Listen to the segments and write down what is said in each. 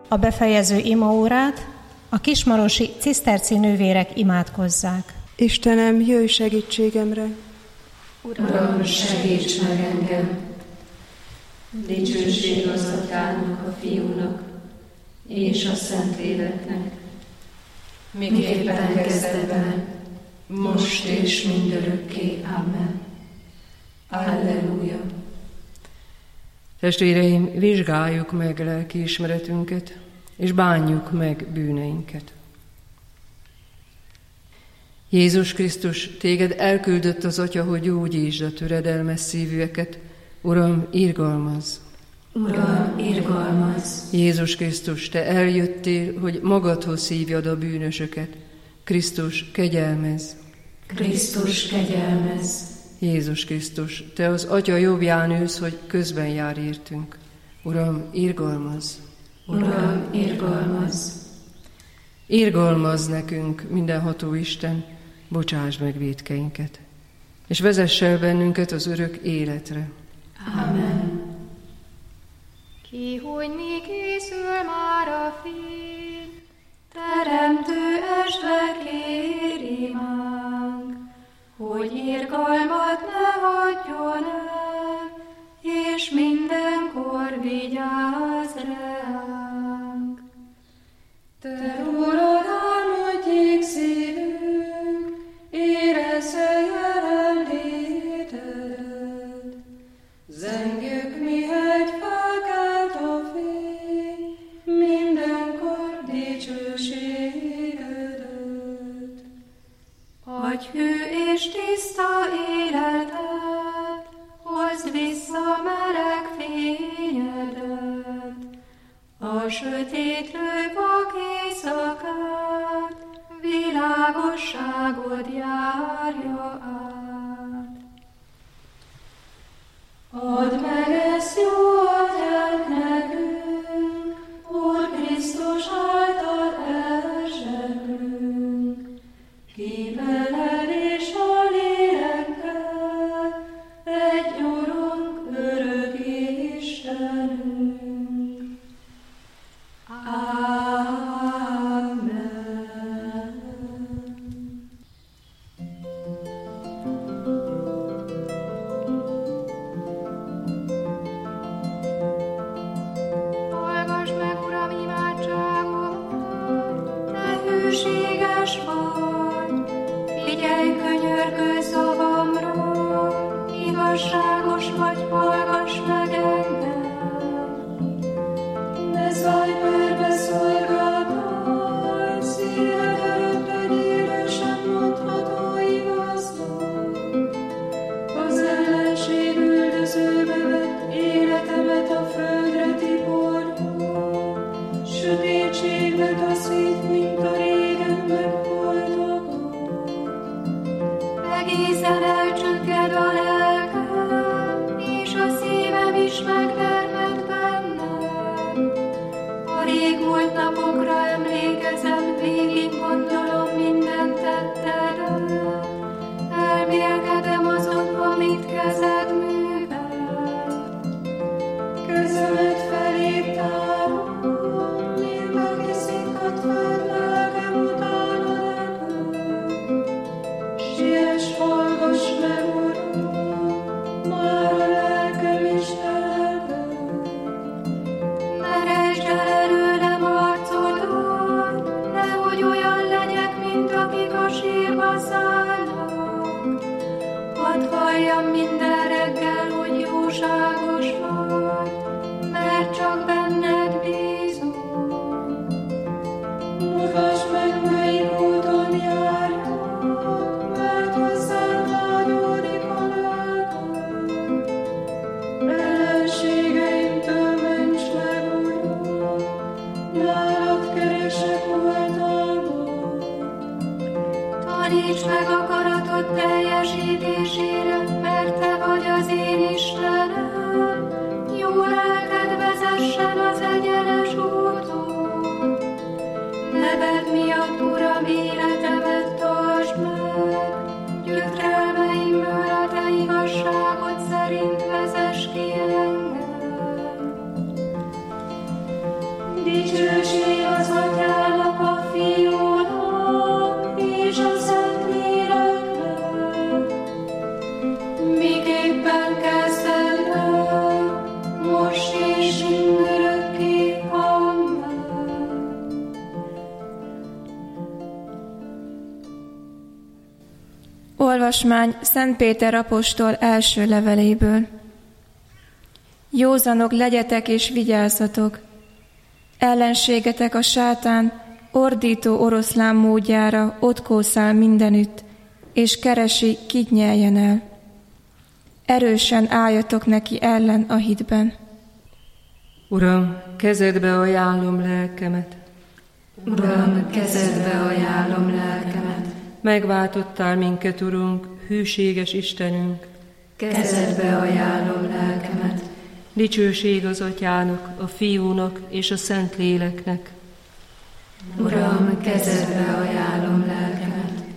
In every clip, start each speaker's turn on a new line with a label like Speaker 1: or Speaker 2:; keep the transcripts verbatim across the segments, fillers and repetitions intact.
Speaker 1: A befejező imaórát a kismarosi ciszterci nővérek imádkozzák.
Speaker 2: Istenem, jöjj segítségemre!
Speaker 3: Uram, segíts meg engem! Dicsőség az Atyának, a Fiúnak és a Szentléleknek, miképpen kezdetben, most és mindörökké. Amen. Alleluja!
Speaker 4: Testvéreim, vizsgáljuk meg lelkiismeretünket, és bánjuk meg bűneinket. Jézus Krisztus, téged elküldött az Atya, hogy gyógyítsd a töredelmes szívűeket. Uram, irgalmazz!
Speaker 3: Uram, irgalmazz!
Speaker 4: Jézus Krisztus, te eljöttél, hogy magadhoz hívjad a bűnösöket. Krisztus, kegyelmezz!
Speaker 3: Krisztus, kegyelmezz!
Speaker 4: Jézus Krisztus, te az Atya jobbján ülsz, hogy közben jár értünk. Uram, irgalmazz!
Speaker 3: Uram, irgalmazz!
Speaker 4: Irgalmazz nekünk, mindenható Isten, bocsáss meg vétkeinket, és vezess el bennünket az örök életre.
Speaker 3: Amen.
Speaker 5: Kihújni készül már a fény,
Speaker 3: Teremtő esve kér imánk, hogy irgalmat ne hagyjon el, és mindenkor vigyázz ránk. Te rólad álmodjék szívünk, érezze jelenlétedet. Zengjük, mihegy felkelt a fény, mindenkor dicsőségedet. Adj hű és tiszta életet, hozd vissza meleg fényedet. A sötétlő vak éjszakát, világosságod járja át. Add meg ezt jó atyát nekünk, Úr Krisztus által elzseblünk, ki veled és a lélekkel, egy Urunk, örök Istenünk.
Speaker 5: Igazságos vagy, hallgass meg engem. Ne zaj, perbe szolgáltál, szíved előtt egy élősen mondható igaznak. Az ellenség üldözőbe vett életemet a földre tiporja, sötétségbe taszít, mint a régen megholtakat. Egészen elcsökked a lelkem, és a szívem is megtermett bennem. A régmúlt napokra emlékezem, végig gondolom minden tettedet. Elmélkedem azon, amit kezed művelt. Kezemet felé tárom, mint aki szikkat föld, lelkem utána neked. Siess, hallgass meg, Uram, már a lelkem is telel. Ne rejtsd el előlem arcodat, nehogy olyan legyek, mint akik a sírba szállnak. Hadd halljam minden reggel, hogy jóságos vagy, mert csak benned bízom. Mutasd meg, melyik úton járjak, mert hozzád vágyódik a lelkem. Ellenségeimtől ments meg, Uram, nálad keresek oltalmat. Taníts meg akaratod teljesítésére, mert te vagy az én Istenem. Jó lelked vezessen
Speaker 3: Dicsőség az Atyának, a Fiúnak és a Szentléleknek, miképpen kezdetben, most és mindörökké. Amen.
Speaker 6: Olvasmány Szent Péter apostol első leveléből. Józanok legyetek és vigyázzatok! Ellenségetek a sátán ordító oroszlán módjára ott kószál mindenütt, és keresi, kit nyeljen el. Erősen álljatok neki ellen a hitben.
Speaker 4: Uram, kezedbe ajánlom lelkemet.
Speaker 3: Uram, kezedbe ajánlom lelkemet.
Speaker 4: Megváltottál minket, Urunk, hűséges Istenünk.
Speaker 3: Kezedbe ajánlom lelkemet.
Speaker 4: Dicsőség az Atyának, a Fiúnak és a Szentléleknek.
Speaker 3: Uram, kezedbe ajánlom lelkemet.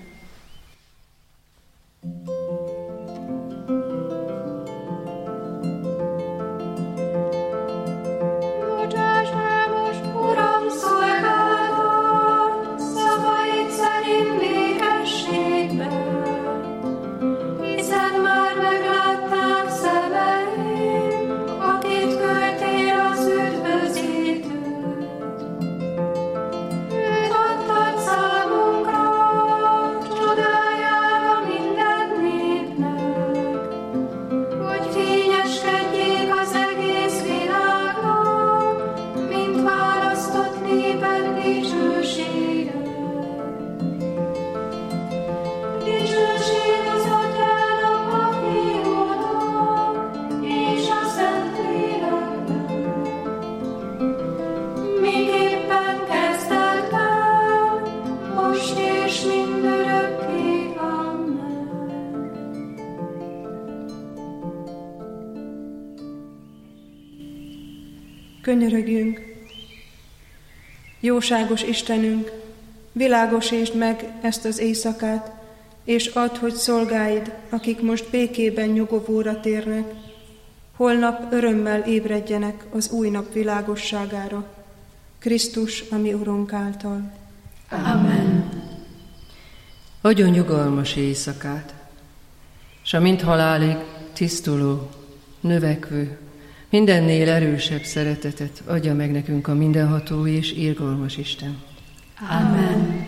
Speaker 5: Bocsáss meg most, Uram, szolgálatot, szavaid szerint békességben, hiszen már meglátták szemeim, akit küldtél az üdvözítőt. Őt adtad számunkra, csodájára minden népnek, hogy fényeskedjék az egész világnak, mint választott néped dicsősége. Dicsőség az Atyának, a Fiúnak és a Szentléleknek, miképpen kezdetben, most és mindörökké. Amen.
Speaker 2: Könyörögjünk! Jóságos Istenünk, világosítsd meg ezt az éjszakát, és add, hogy szolgáid, akik most békében nyugovóra térnek, holnap örömmel ébredjenek az új nap világosságára, Krisztus, a mi Urunk által.
Speaker 3: Amen.
Speaker 4: Adjon nyugalmas éjszakát, s a mint halálig tisztuló, növekvő, mindennél erősebb szeretetet adja meg nekünk a mindenható és irgalmas Isten.
Speaker 3: Amen.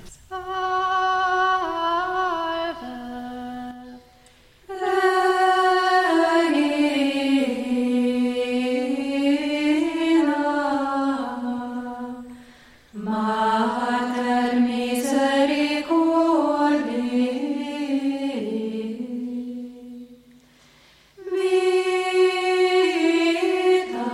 Speaker 3: Mater misericordiae, vita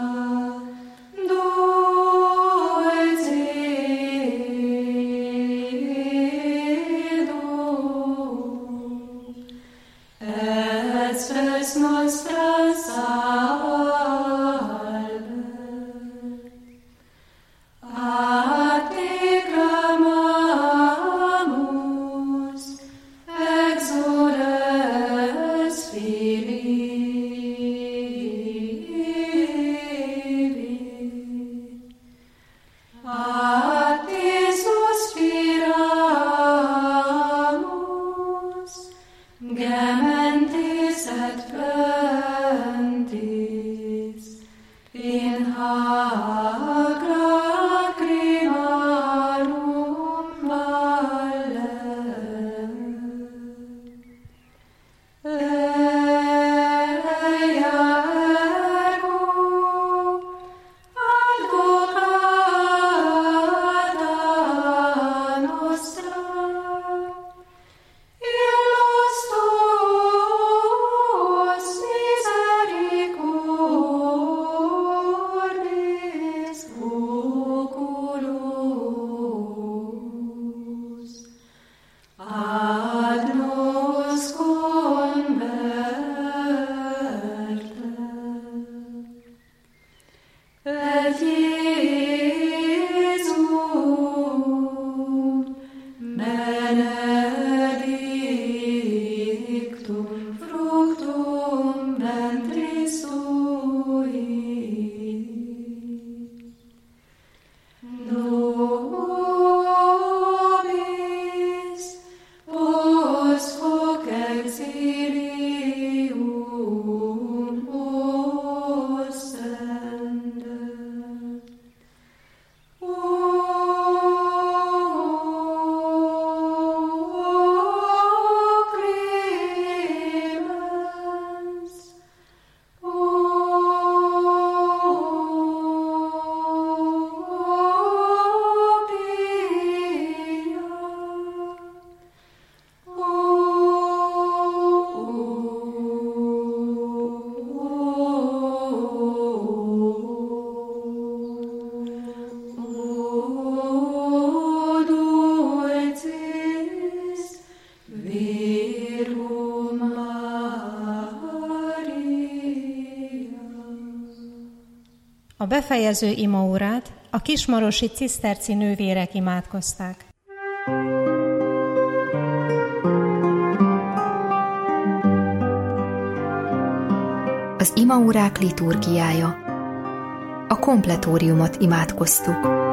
Speaker 3: dulcedo, et spes nostra salve. A te clamamus, exules Filii. A te suspiramus, gementes et plentis, in hac lacrimarum valle. Eia ergo advocata nostra, illos tuos misericordis oculos, ad nos converte. Et Iesum benedictum fructum ventris tui.
Speaker 1: A befejező imaórát a kismarosi ciszterci nővérek imádkozták.
Speaker 7: Az imaórák liturgiája. A kompletóriumot imádkoztuk.